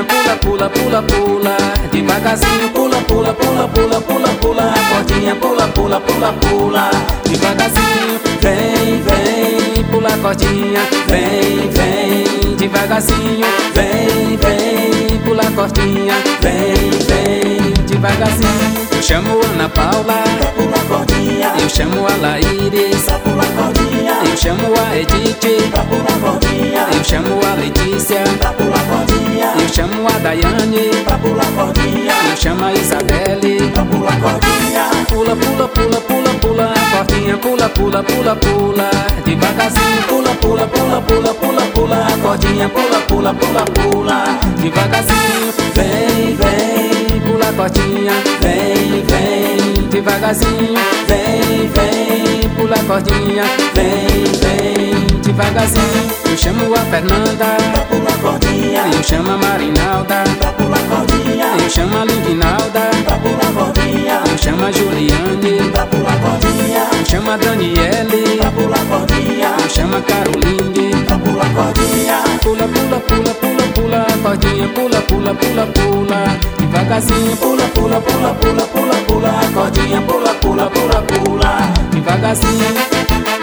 pula, pula, pula, pula. Devagarzinho, pula, pula, pula, pula, pula, pula. A cordinha pula, pula, pula, pula. Devagarzinho, vem, vem, pula a cordinha. Vem, vem, devagarzinho. Vem, vem, pula a cordinha. Vem, vem, devagarzinho. Eu chamo Ana Paula pra pular cordinha. Eu chamo a Laíris pra pular cordinha. Eu chamo a Edith pra pular cordinha. Eu chamo a Letícia pra pular cordinha. Eu chamo a Daiane pra pular cordinha. Eu chamo a Isabelle pra pular cordinha. Pula, pula, pula, pula, pula. A cordinha pula, pula, pula, pula. Devagarzinho, pula, pula, pula, pula, pula, pula. A cordinha pula, pula, pula, pula. Devagarzinho, vem, vem, pula a cordinha. Vem, vem, devagarzinho. Vem, vem, pula a cordinha. Vem, vem, devagarzinho. Eu chamo a Fernanda pra pular cordinha. Eu chamo a Marinalda pra pular cordinha. Eu chamo a Lignalda pra pular cordinha. Eu chamo a Juliane pra pular cordinha. Eu chamo a Daniele pra pular cordinha. Eu chamo a Caroline pra pular cordinha. Pula, pula, pula, pula, pula. A cordinha pula, pula, pula, pula. Devagarzinho, pula, pula, pula, pula, pula, pula. A cordinha pula, pula, pula, pula. Devagarzinho.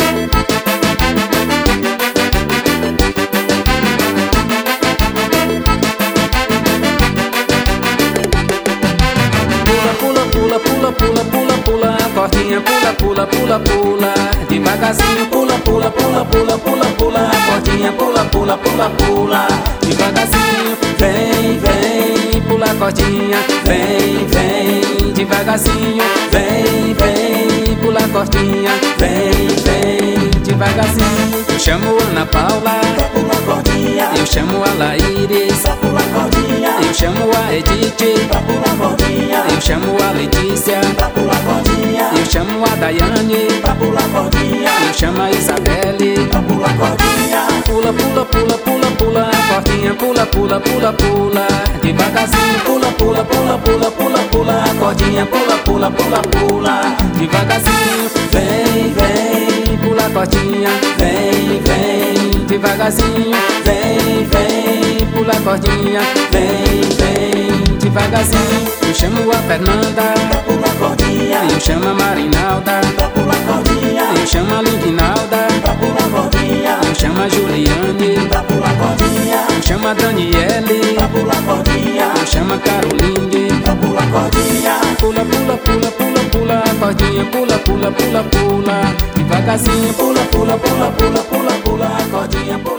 Pula, pula, pula, pula, pula. A cordinha pula, pula, pula, pula. Devagarzinho, pula, pula, pula, pula, pula, pula. A cordinha pula, pula, pula, pula. Devagarzinho, vem, vem, pula a cordinha. Vem, vem, devagarzinho. Vem, vem, pula a cordinha. Vem, vem, devagarzinho. Eu chamo Ana Paula pra pular cordinha. Eu chamo a Laíris pra pular cordinha. Eu chamo a Edith pra pular cordinha. Eu chamo a Letícia pra pular cordinha. Eu chamo a Daiane pra pular cordinha. Eu chamo a Isabelle pra pular cordinha. Pula, pula, pula, pula, pula. A cordinha pula, pula, pula, pula. Devagarzinho, pula, pula, pula, pula, pula, pula. A cordinha pula, pula, pula, pula. Devagarzinho, vem, vem, pula a cordinha. Vem, vem, devagarzinho. Vem, vem, pula a cordinha. Vem, vem, devagarzinho. Eu chamo a Fernanda pra pular cordinha. Eu chamo a Marinalda pra pular cordinha. Eu chamo a Lignalda pra pular cordinha. Eu chamo a Juliane pra pular cordinha. Eu chamo a Daniele pra pular cordinha. Eu chamo a Caroline pra pular cordinha. Pula, pula, pula, pula, pula. A cordinha pula, pula, pula, pula. Devagarzinho, pula, pula, pula, pula, pula, pula. A cordinha pula.